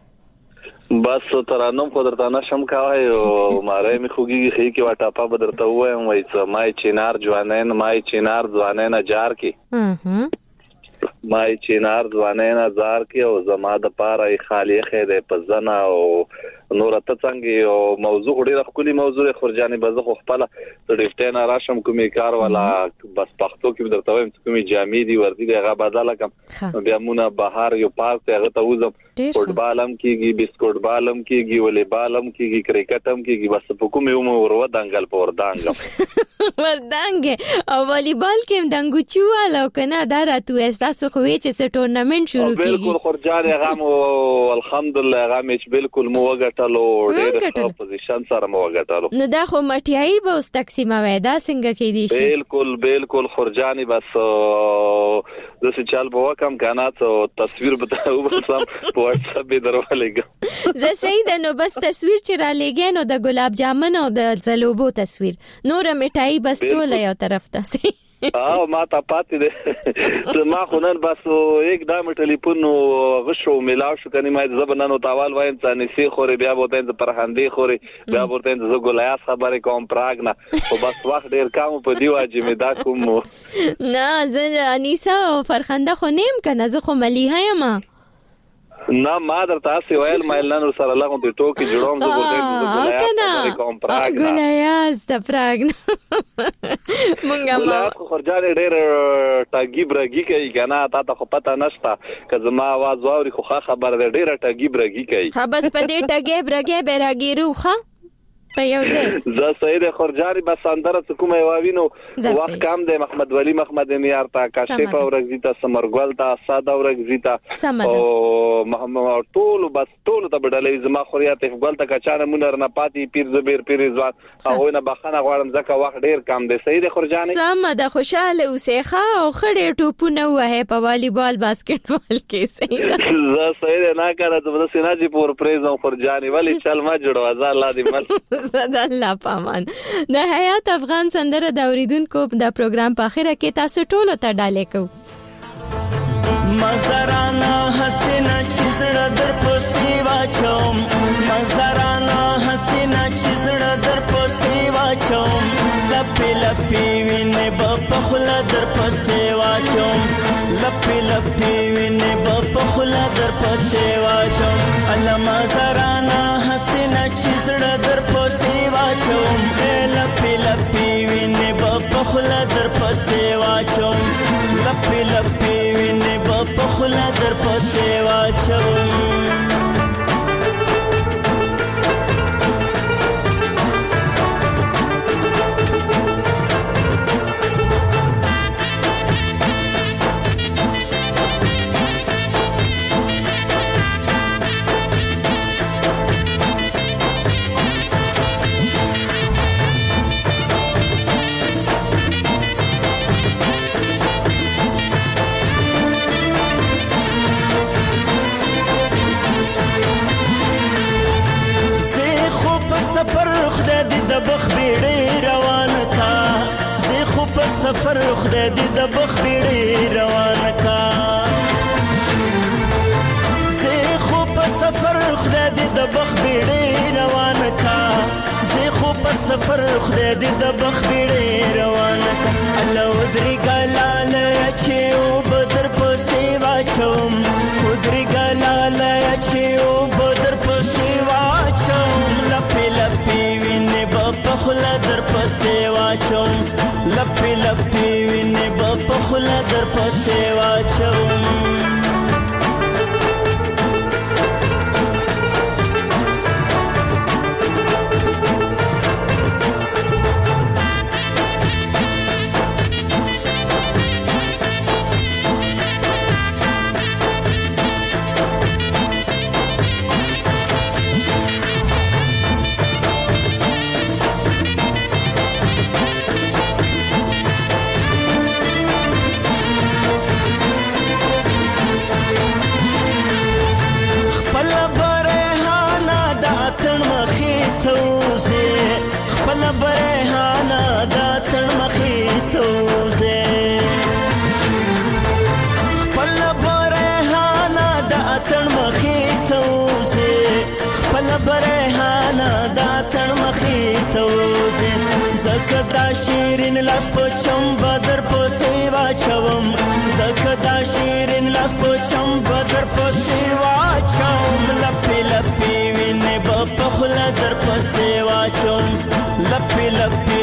بس ترانم خو درته نشم کاوه او ماره می خوږي خې کې واټه په بدرته وایم وای څه مای چینار ځوانین مای چینار ځوانین جار کې مای چینار ځوانین زار کې او زما د پاره خالی خېده په زنا او نور ته څنګه او موضوع ډیره خولي موضوع خورجانی بزه خو خپل ډیفټین راشم کومي کار ولا بس پښتو کې درته وایم کومي جامې دي وردی هغه بدل کم بیا مونږه بهار یو پارک ته هغه ته وزم فوټبال هم کیږي بسکټ بال هم کیږي ولې بال هم کیږي کرکټ هم کیږي بس په کومه یو مور ودانګل په وردانګ وردانګ او والیبال کې دنګو چواله کنه دا راتو احساس خو چې څه ټورنمنت شروع کیږي بالکل خورجانی هغه مو الحمدلله هغه مې بالکل مو وګټلو ډېر ښه پوزیشن سره مو وګټلو نو دا خو مټیای به اوس تقسیمه وای دا څنګه کې دي شي بالکل بالکل خورجانی بس د څه چل به وکم کنه ته تصویر به تاسو بسم په واتس اپ درولېګم زه سید نو بس تصویر چې را لګې نو د ګلاب جامن او د زلوبو تصویر نور مټای بس ټول یو طرف ته سي او ما ته پاتې ده ما خو نن بس یک دام ټلیفون غشو ملاو شو کني ما زبنانو تاوال وایم ځانې سي خوري بیا بوته ز پرهندې خوري بیا بوته ز ګولیاس خبره کوم پراګ نه او بس وخت ډیر کم په دیو اجمه دا کوم نه زه انیسا او فرخنده خو نیم کنه زه خو مليها یم نه ما درته اسی ویل مایل نن سره لغون ته ټوکی جوړوم زه بوته ګولیاس کوم پراګ نه ګولیاس د پراګ مونږه ما خورجانه ډېر ټاګي برګي کوي کنه تا ته خو پته نشته که زما आवाज واوري خو خبر ده ډېر ټاګي برګي کوي ها بس په دې ټاګي برګي برګي روخه په یو ځای زه سید خورجانی بس اندر څه کومه واوینو وخت کم دی محمد ولی محمد نیار تا کاشف اورګزی تا سمرګل تا ساده اورګزی تا او محمد ټول بس ټول ته بدلې زما خوريات افغال تا کچانه مونږ نه پاتې پیر زبیر پیر ځوان هغه نه بخنه غواړم ځکه وخت ډیر کم دی سید خورجانی سم د خوشاله اوسېخه او خړې ټوپونه وه په والیبال باسکټبال کې سید زه سید نه کړه د سیناجی پور پریزم خورجانی ولی چل ما جوړو ځا الله دې مل زاد الله پامان د حیات افغان سندره د اوریدونکو د پروګرام په اخره کې تاسو ټول ته ډالې کو مزرانا حسینا چیزړه در پوسی واچوم مزرانا حسینا چیزړه در پوسی واچوم لپی لپی وینه په خلا در پوسی واچوم لپی لپی وینه په خلا در پوسی واچوم الله مزرانا حسینا چیزړه در پوسی واچوم لپی لپی وینه په خلا در پوسی واچوم لپی لپی وینه په خلا در پوسی واچوم سفر خدای دې د بخ بیړې روان کا زه خو په سفر خدای دې د بخ بیړې روان کا زه خو په سفر خدای دې د بخ بیړې روان کا الله ودري ګلاله چې او بدر په سیوا چوم ودري ګلاله چې او بدر په سیوا چوم لپی لپی وینه په خلا در په سیوا چوم لپی لپی وینه په خلا در پسې واچوم برهانا دا تن مخې ته وځي زکه دا شیرین لاس په چم بدر په سیوا چوم زکه دا شیرین لاس په چم بدر په سیوا چوم لپی لپی وینې په خله در په سیوا چوم لپی لپی